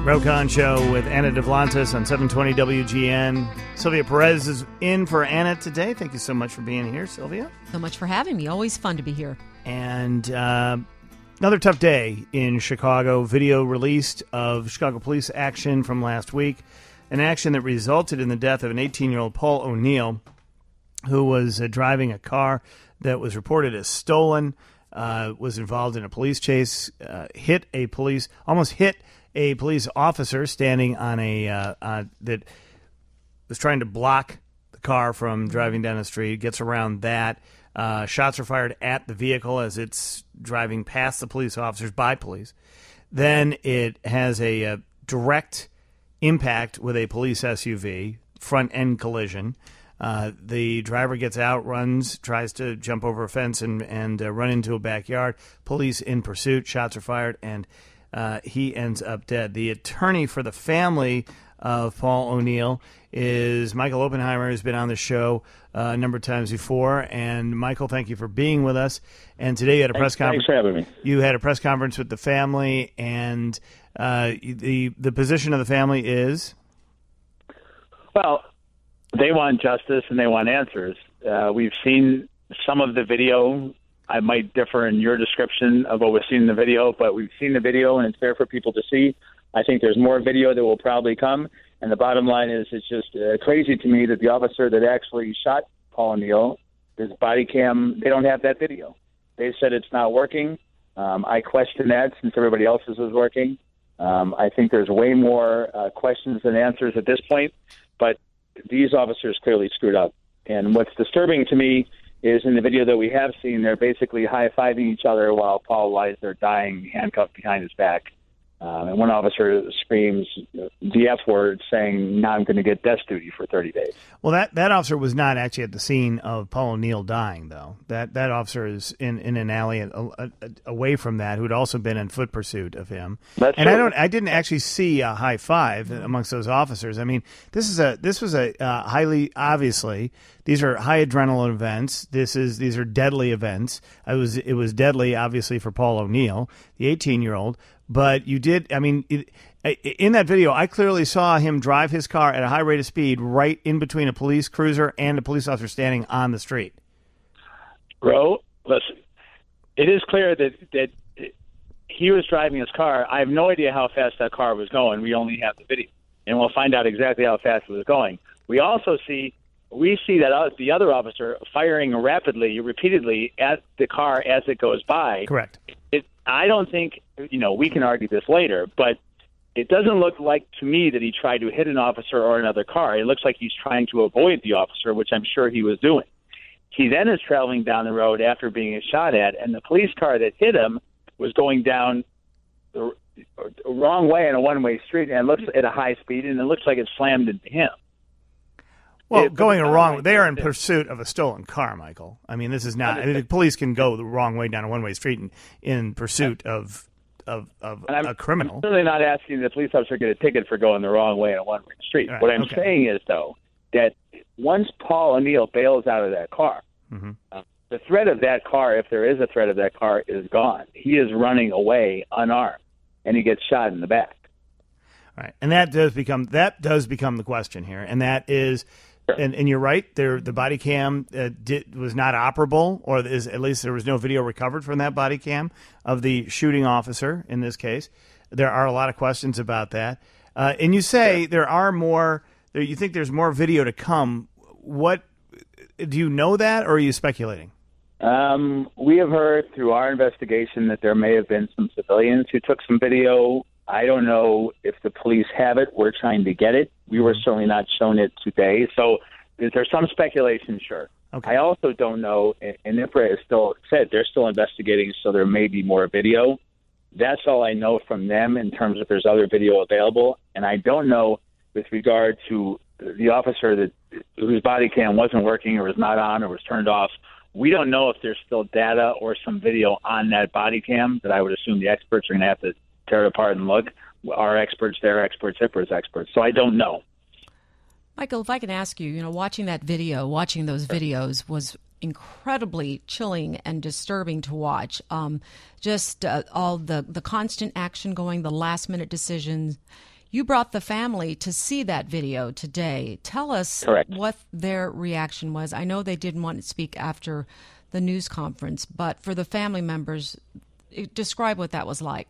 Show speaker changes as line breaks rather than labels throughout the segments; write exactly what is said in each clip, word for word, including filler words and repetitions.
Rokon Show with Anna Devlantis on seven twenty W G N. Sylvia Perez is in for Anna today. Thank you so much for being here, Sylvia.
So much for having me. Always fun to be here.
And uh, another tough day in Chicago. Video released of Chicago police action from last week. An action that resulted in the death of an eighteen-year-old Paul O'Neill, who was uh, driving a car that was reported as stolen, uh, was involved in a police chase, uh, hit a police, almost hit a police officer standing on a uh, uh, that was trying to block the car from driving down the street, gets around that. Uh, shots are fired at the vehicle as it's driving past the police officers by police. Then it has a, a direct impact with a police S U V, front-end collision. Uh, the driver gets out, runs, tries to jump over a fence and, and uh, run into a backyard. Police in pursuit, shots are fired, and Uh, he ends up dead. The attorney for the family of Paul O'Neill is Michael Oppenheimer, who's been on the show uh, a number of times before. And Michael, thank you for being with us. And today you had a press
thanks,
conference.
Thanks for having me.
You had a press conference with the family, and uh, the the position of the family is?
Well, they want justice and they want answers. Uh, we've seen some of the video. I might differ in your description of what was seen in the video, but we've seen the video and it's fair for people to see. I think there's more video that will probably come. And the bottom line is it's just uh, crazy to me that the officer that actually shot Paul O'Neill, his body cam, they don't have that video. They said it's not working. Um, I question that since everybody else's was working. Um, I think there's way more uh, questions than answers at this point, but these officers clearly screwed up. And what's disturbing to me is in the video that we have seen, they're basically high-fiving each other while Paul lies there dying, handcuffed behind his back. Um, and one officer screams the F word, saying, now I'm going to get desk duty for thirty days.
Well, that, that officer was not actually at the scene of Paul O'Neill dying, though. That that officer is in, in an alley a, a, a, away from that, who'd also been in foot pursuit of him.
That's
and
true.
I don't, I didn't actually see a high five amongst those officers. I mean, this is a this was a uh, highly obviously these are high adrenaline events. This is these are deadly events. It was it was deadly, obviously, for Paul O'Neill, the eighteen-year-old. But you did, I mean, it, in that video, I clearly saw him drive his car at a high rate of speed right in between a police cruiser and a police officer standing on the street.
Bro, listen, it is clear that, that he was driving his car. I have no idea how fast that car was going. We only have the video, and we'll find out exactly how fast it was going. We also see, we see that the other officer firing rapidly, repeatedly at the car as it goes by.
Correct.
It, I don't think, you know, we can argue this later, but it doesn't look like to me that he tried to hit an officer or another car. It looks like he's trying to avoid the officer, which I'm sure he was doing. He then is traveling down the road after being shot at, and the police car that hit him was going down the wrong way on a one-way street and looks at a high speed, and it looks like it slammed into him.
Well,
It-
going
but
a
the
wrong,
bottom
they
line
are in
is-
pursuit of a stolen car, Michael. I mean, this is not. I mean, the police can go the wrong way down a one-way street in, in pursuit of of, of
And I'm,
a criminal.
I'm certainly not asking the police officer to get a ticket for going the wrong way on a one-way street.
Right,
what I'm
okay.
saying is, though, that once Paul O'Neill bails out of that car,
Mm-hmm.
uh, the threat of that car, if there is a threat of that car, is gone. He is running away unarmed, and he gets shot in the back.
Right, and that does become that does become the question here, and that is, and, and you're right. There, the body cam uh, did, was not operable, or is at least there was no video recovered from that body cam of the shooting officer. In this case, there are a lot of questions about that. Uh, and you say
Sure.
there are more. There, you think there's more video to come. What do you know that, or are you speculating?
Um, we have heard through our investigation that there may have been some civilians who took some video. I don't know if the police have it. We're trying to get it. We were certainly not shown it today. So is there some speculation? Sure.
Okay.
I also don't know, and and I P R A has still said they're still investigating, so there may be more video. That's all I know from them in terms of there's other video available. And I don't know with regard to the officer that whose body cam wasn't working or was not on or was turned off. We don't know if there's still data or some video on that body cam that I would assume the experts are going to have to tear it apart and look. Our experts, their experts, I P R A's experts. So I don't know.
Michael, if I can ask you, you know, watching that video, watching those videos was incredibly chilling and disturbing to watch. Um, just uh, all the, the constant action going, the last minute decisions. You brought the family to see that video today. Tell us
Correct.
what their reaction was. I know they didn't want to speak after the news conference, but for the family members, describe what that was like.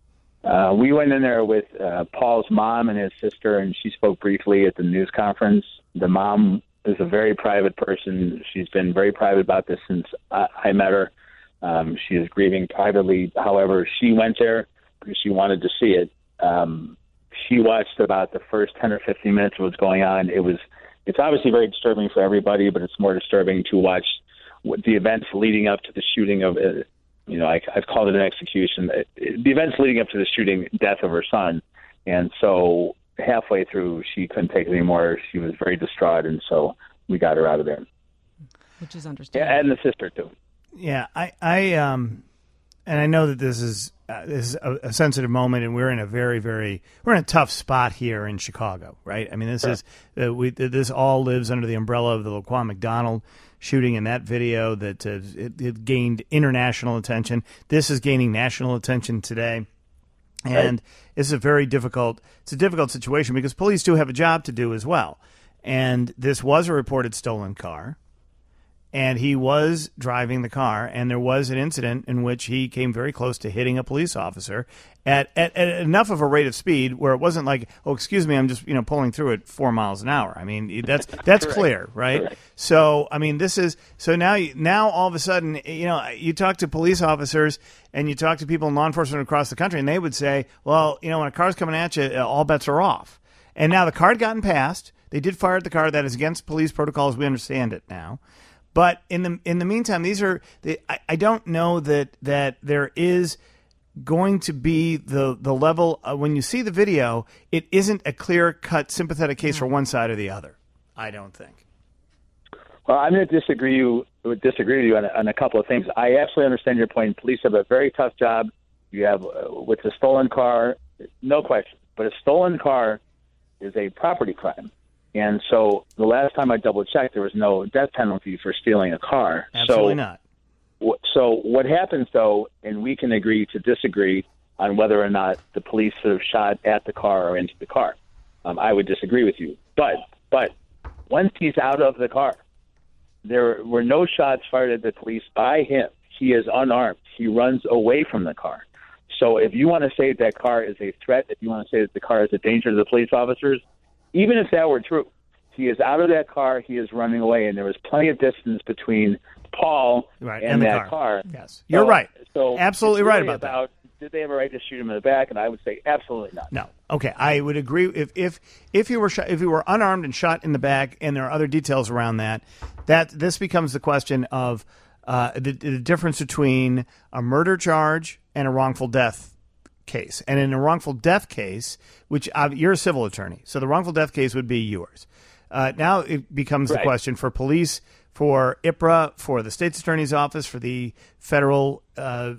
Uh, we went in there with uh, Paul's mom and his sister, and she spoke briefly at the news conference. The mom is a very private person. She's been very private about this since I, I met her. Um, she is grieving privately. However, she went there because she wanted to see it. Um, she watched about the first ten or fifteen minutes of what's going on. It was, it's obviously very disturbing for everybody, but it's more disturbing to watch what the events leading up to the shooting of, uh, you know, I, I've called it an execution. It, it, the events leading up to the shooting, death of her son. And so halfway through, she couldn't take it anymore. She was very distraught, and so we got her out of there.
Which is understandable.
Yeah, and the sister, too.
Yeah, I, I, um, and I know that this is uh, this is a, a sensitive moment, and we're in a very, very, we're in a tough spot here in Chicago, right? I mean, this
Sure.
is uh, we this all lives under the umbrella of the Laquan McDonald shooting in that video that uh, it, it gained international attention. This is gaining national attention today. And
Right.
it's a very difficult, it's a difficult situation because police do have a job to do as well. And this was a reported stolen car, and he was driving the car, and there was an incident in which he came very close to hitting a police officer at, at, at enough of a rate of speed where it wasn't like, oh, excuse me, I'm just, you know, pulling through at four miles an hour. I mean, that's that's
Correct.
clear, right?
Correct.
So, I mean, this is so now. You, now, all of a sudden, you know, you talk to police officers and you talk to people in law enforcement across the country, and they would say, well, you know, when a car's coming at you, all bets are off. And now the car had gotten passed. They did fire at the car. That is against police protocols. We understand it now. But in the in the meantime, these are the, I, I don't know that that there is going to be the the level uh, when you see the video. It isn't a clear cut sympathetic case for one side or the other. I don't think.
Well, I'm going to disagree you disagree with you on a, on a couple of things. I absolutely understand your point. Police have a very tough job. You have uh, with a stolen car, no question. But a stolen car is a property crime. And so the last time I double-checked, there was no death penalty for stealing a car.
Absolutely
so,
not.
w- So what happens, though, and we can agree to disagree on whether or not the police should have shot at the car or into the car. Um, I would disagree with you. But but once he's out of the car, there were no shots fired at the police by him. He is unarmed. He runs away from the car. So if you want to say that car is a threat, if you want to say that the car is a danger to the police officers, even if that were true, he is out of that car, he is running away, and there was plenty of distance between Paul
Right,
and,
and the
that
car.
car.
Yes, you're
So-
right.
So
Absolutely
it's
right
really
about that.
about did they have a right to shoot him in the back? And I would say absolutely not.
No. Okay, I would agree. If if if you were shot, if you were unarmed and shot in the back, and there are other details around that, that this becomes the question of uh, the, the difference between a murder charge and a wrongful death case. And in a wrongful death case, which uh, you're a civil attorney, so the wrongful death case would be yours. Uh, now it becomes the
Right.
question for police, for I P R A, for the state's attorney's office, for the federal, uh,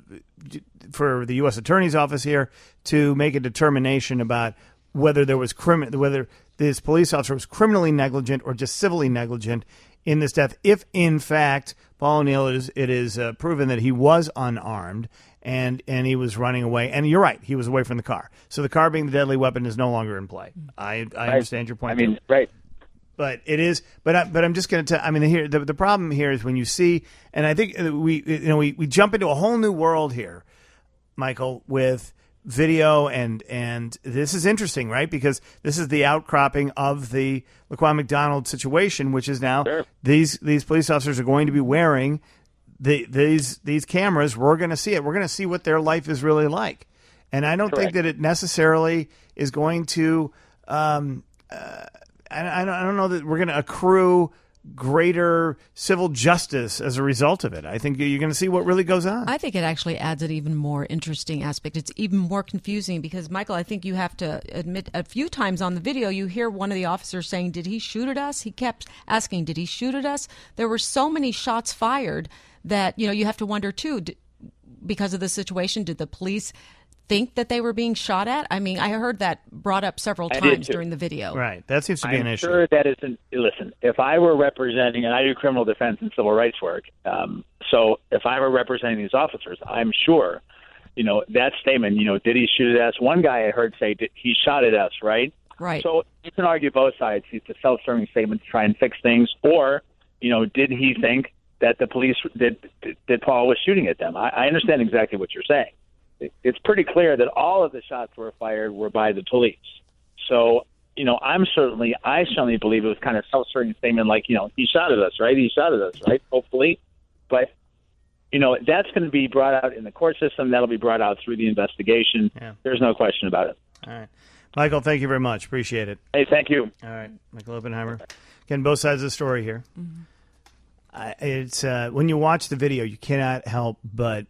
for the U S attorney's office here to make a determination about whether there was crimin- whether this police officer was criminally negligent or just civilly negligent in this death. If in fact Paul O'Neill is it is uh, proven that he was unarmed and and he was running away, and you're right, he was away from the car. So the car being the deadly weapon is no longer in play. I I understand your point.
I mean,
there.
right.
But it is, but I, but I'm just going to tell. I mean, here the the problem here is when you see, and I think we you know we, we jump into a whole new world here, Michael, with video and and this is interesting, right? Because this is the outcropping of the Laquan McDonald situation, which is now
Sure.
these these police officers are going to be wearing the these these cameras. We're going to see it. We're going to see what their life is really like, and I don't think
Correct.
that it necessarily is going to. Um, uh, I, I don't, I don't know that we're going to accrue greater civil justice as a result of it. I think you're going to see what really goes on.
I think it actually adds an even more interesting aspect. It's even more confusing because, Michael, I think you have to admit a few times on the video you hear one of the officers saying, did he shoot at us? He kept asking, did he shoot at us? There were so many shots fired that, you know, you have to wonder, too, d- because of the situation, did the police think that they were being shot at? I mean, I heard that brought up several
I did
times
too.
during the video.
Right. That seems to be
I'm
an issue.
sure that isn't. Listen, if I were representing, and I do criminal defense and civil rights work, um, so if I were representing these officers, I'm sure you know, that statement, you know, did he shoot at us? One guy I heard say did, he shot at us, right?
Right.
So you can argue both sides. It's a self-serving statement to try and fix things. Or, you know, did he think that the police, did, that Paul was shooting at them? I, I understand exactly what you're saying. It, it's pretty clear that all of the shots were fired were by the police. So, you know, I'm certainly, I certainly believe it was kind of self-serving statement like, you know, he shot at us, right? He shot at us, right? Hopefully. But, you know, that's going to be brought out in the court system. That'll be brought out through the investigation. Yeah. There's no question about it.
All right. Michael, thank you very much. Appreciate it.
Hey, thank you.
All right. Michael Oppenheimer. Again, both sides of the story here. Mm-hmm. Uh, it's uh, when you watch the video, you cannot help but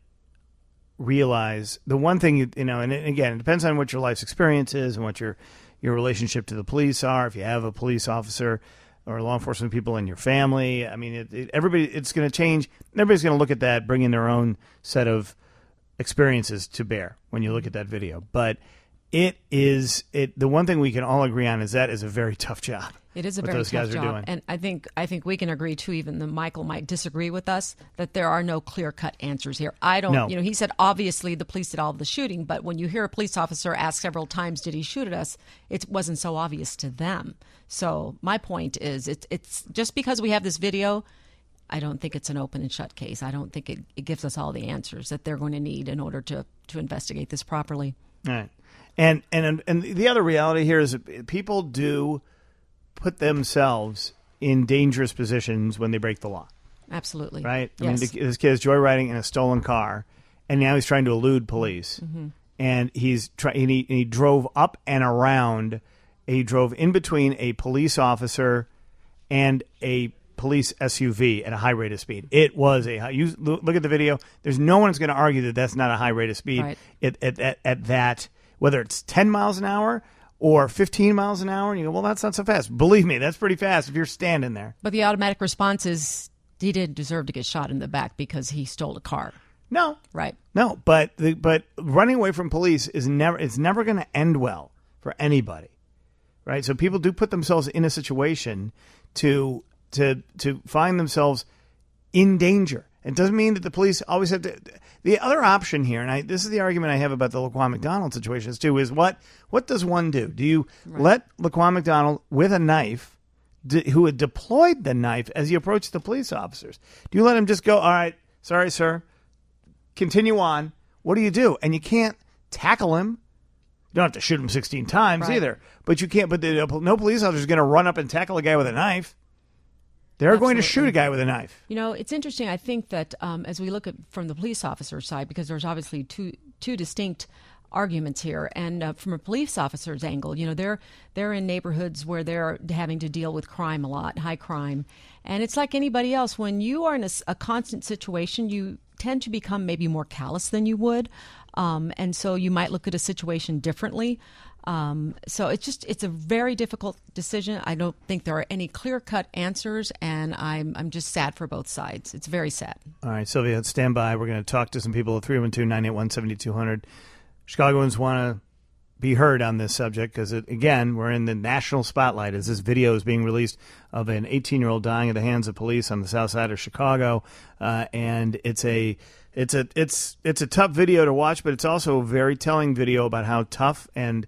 realize the one thing, you, you know, and again, it depends on what your life's experience is and what your your relationship to the police are. If you have a police officer or law enforcement people in your family, I mean, it, it, everybody, it's going to change. Everybody's going to look at that, bring in their own set of experiences to bear when you look at that video. But it is it. The one thing we can all agree on is that is a very tough job.
It is a very tough job, and I think I think we can agree too. Even though Michael might disagree with us, that there are no clear-cut answers here. I don't.
No.
You know, he said obviously the police did all of the shooting, but when you hear a police officer ask several times, "Did he shoot at us?" it wasn't so obvious to them. So my point is, it's it's just because we have this video, I don't think it's an open and shut case. I don't think it, it gives us all the answers that they're going to need in order to to investigate this properly.
All right, and and and the other reality here is that people do put themselves in dangerous positions when they break the law.
Absolutely.
Right? I
yes.
mean, this kid is joyriding in a stolen car, and now he's trying to elude police. Mm-hmm. And he's try- and he, and he drove up and around. He drove in between a police officer and a police S U V at a high rate of speed. It was a high. You look at the video. There's no one's going to argue that that's not a high rate of speed
right.
at, at, at, at that, whether it's ten miles an hour or fifteen miles an hour, and you go, well, that's not so fast. Believe me, that's pretty fast if you're standing there.
But the automatic response is he didn't deserve to get shot in the back because he stole a car.
No.
Right.
No, but the, but running away from police is never it's never going to end well for anybody. Right? So people do put themselves in a situation to to to find themselves in danger. It doesn't mean that the police always have to. The other option here, and I, this is the argument I have about the Laquan McDonald situations too, is what what does one do? Do you right. let Laquan McDonald with a knife, d- who had deployed the knife as he approached the police officers, do you let him just go, all right, sorry, sir, continue on? What do you do? And you can't tackle him. You don't have to shoot him sixteen times right. either. But you can't. But the, no police officer is going to run up and tackle a guy with a knife. They're Absolutely. going to shoot a guy with a knife.
You know, it's interesting. I think that um, as we look at from the police officer side, because there's obviously two two distinct arguments here, and uh, from a police officer's angle, you know, they're they're in neighborhoods where they're having to deal with crime a lot, high crime, and it's like anybody else. When you are in a, a constant situation, you tend to become maybe more callous than you would, um, and so you might look at a situation differently. Um, so it's just, it's a very difficult decision. I don't think there are any clear-cut answers, and I'm I'm just sad for both sides. It's very sad.
All right, Sylvia, stand by. We're going to talk to some people at three one two, nine eight one, seven two zero zero. Chicagoans want to be heard on this subject because, again, we're in the national spotlight as this video is being released of an eighteen-year-old dying at the hands of police on the south side of Chicago, uh, and it's a it's a it's it's a tough video to watch, but it's also a very telling video about how tough and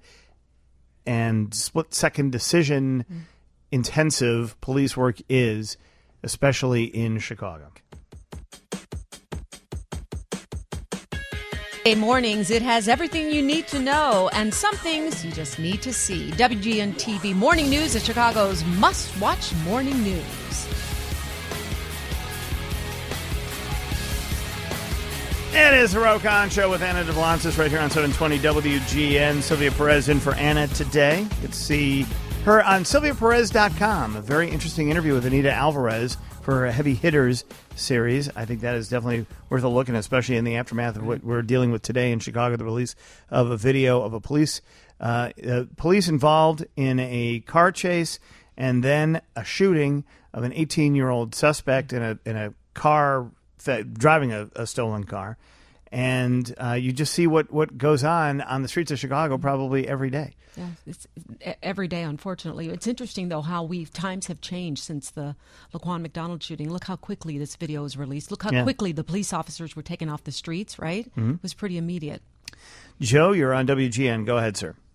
and split-second decision mm. intensive police work is, especially in Chicago.
Hey, mornings, it has everything you need to know and some things you just need to see. W G N T V Morning News is Chicago's must-watch morning news.
It is the Rokon Show with Anna DeVlancis right here on seven twenty W G N. Sylvia Perez in for Anna today. Get to see her on Sylvia Perez dot com. A very interesting interview with Anita Alvarez for her Heavy Hitters series. I think that is definitely worth a look, and especially in the aftermath of what we're dealing with today in Chicago, the release of a video of a police uh, uh, police involved in a car chase and then a shooting of an eighteen-year-old suspect in a in a car driving a, a stolen car, and uh, you just see what, what goes on on the streets of Chicago probably every day.
Yeah, it's every day, unfortunately. It's interesting, though, how we times have changed since the Laquan McDonald shooting. Look how quickly this video was released. Look how
yeah.
quickly the police officers were taken off the streets, right? Mm-hmm. It was pretty immediate.
Joe, you're on W G N. Go ahead, sir.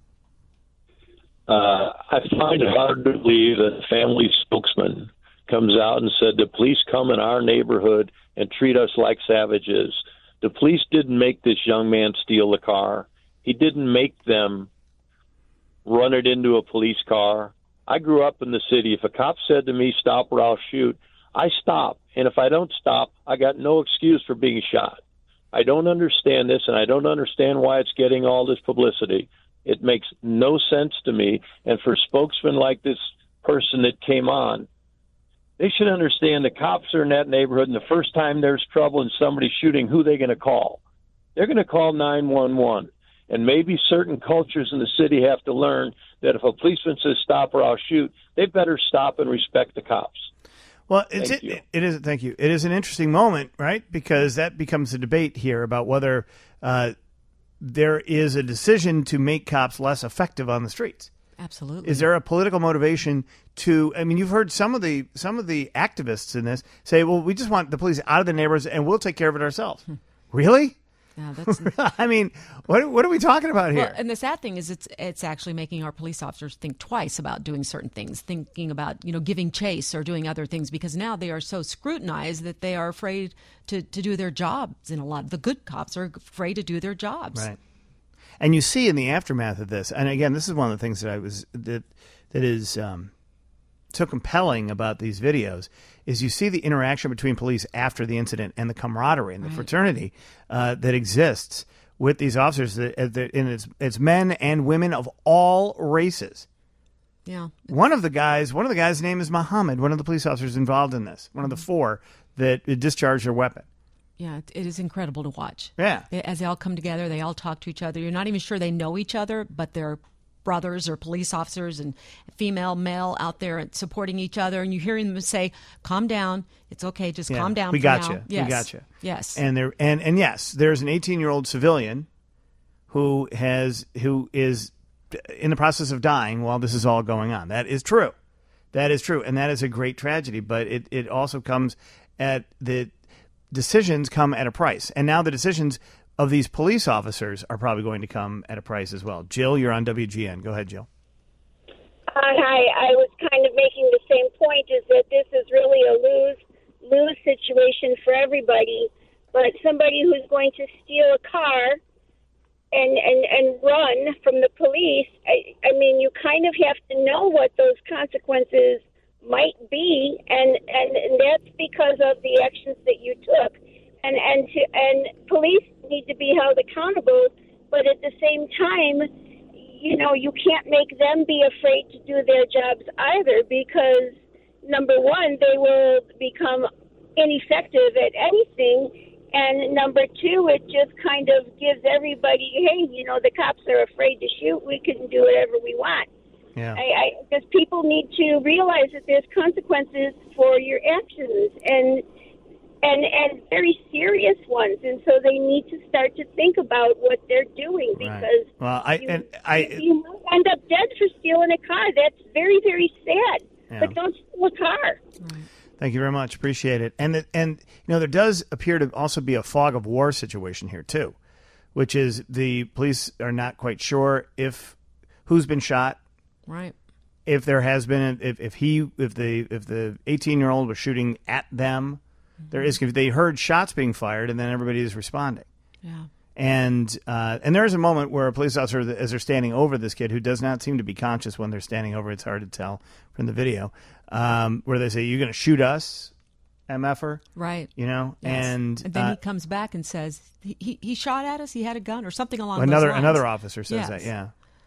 Uh, I find it hard to believe that a family spokesman comes out and said the police come in our neighborhood and treat us like savages. The police didn't make this young man steal the car. He didn't make them run it into a police car. I grew up in the city. If a cop said to me, stop or I'll shoot, I stop. And if I don't stop, I got no excuse for being shot. I don't understand this, and I don't understand why it's getting all this publicity. It makes no sense to me. And for spokesmen like this person that came on, they should understand the cops are in that neighborhood, and the first time there's trouble and somebody's shooting, who are they going to call? They're going to call nine one one. And maybe certain cultures in the city have to learn that if a policeman says stop or I'll shoot, they better stop and respect the cops.
Well, it's, it, it, it is. Thank you. It is an interesting moment, right? Because that becomes a debate here about whether uh, there is a decision to make cops less effective on the streets.
Absolutely.
Is there a political motivation to? I mean, you've heard some of the some of the activists in this say, "Well, we just want the police out of the neighborhoods and we'll take care of it ourselves." Hmm. Really?
Yeah, that's.
I mean, what what are we talking about here?
Well, and the sad thing is, it's it's actually making our police officers think twice about doing certain things, thinking about you know giving chase or doing other things, because now they are so scrutinized that they are afraid to, to do their jobs. And a lot of the good cops are afraid to do their jobs.
Right. And you see in the aftermath of this, and again, this is one of the things that I was that that is um, so compelling about these videos, is you see the interaction between police after the incident and the camaraderie and the right. fraternity uh, that exists with these officers. That, that, and it's it's men and women of all races.
Yeah.
One of the guys, one of the guys' name is Muhammad. One of the police officers involved in this. One of the four that discharged their weapon.
Yeah, it is incredible to watch.
Yeah.
As they all come together, they all talk to each other. You're not even sure they know each other, but they're brothers or police officers and female, male out there and supporting each other. And you're hearing them say, calm down. It's okay. Just
yeah.
calm down.
We
for
got
now.
you.
Yes.
We got you.
Yes.
And there and, and yes, there's an eighteen-year-old civilian who has who is in the process of dying while this is all going on. That is true. That is true. And that is a great tragedy. But it, it also comes at the decisions come at a price. And now the decisions of these police officers are probably going to come at a price as well. Jill, you're on W G N. Go ahead, Jill.
Hi, hi. I was kind of making the same point, is that this is really a lose-lose situation for everybody. But somebody who's going to steal a car and, and, and run from the police, I, I mean, you kind of have to know what those consequences might be, and, and, and that's because of the actions that you took. And and to, and police need to be held accountable, but at the same time, you know, you can't make them be afraid to do their jobs either, because number one, they will become ineffective at anything, and number two, it just kind of gives everybody, hey, you know, the cops are afraid to shoot, we can do whatever we want.
Yeah.
I, I because people need to realize that there's consequences for your actions, and and and very serious ones, and so they need to start to think about what they're doing, because
right. well, I
you,
and I
you might end up dead for stealing a car. That's very, very sad.
Yeah.
But don't steal a car.
Right.
Thank you very much. Appreciate it. And the, and you know, there does appear to also be a fog of war situation here too, which is the police are not quite sure if who's been shot.
Right.
If there has been, if, if he, if the, if the eighteen-year-old was shooting at them, mm-hmm. there is. They heard shots being fired, and then everybody is responding.
Yeah.
And uh, and there is a moment where a police officer, as they're standing over this kid, who does not seem to be conscious when they're standing over, it's hard to tell from the video, um, where they say, "You're going to shoot us, M F er?"
Right.
You know,
yes.
and,
and then
uh,
he comes back and says he, he he shot at us. He had a gun or something along
another
those lines.
another officer says
yes.
that. Yeah.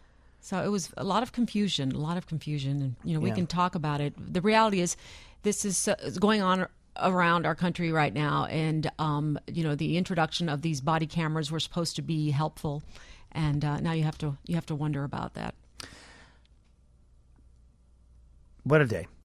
So it was a lot of confusion, a lot of confusion, and you know we
yeah.
can talk about it. The reality is, this is uh, going on around our country right now, and um, you know the introduction of these body cameras were supposed to be helpful, and uh, now you have to you have to wonder about that.
What a day.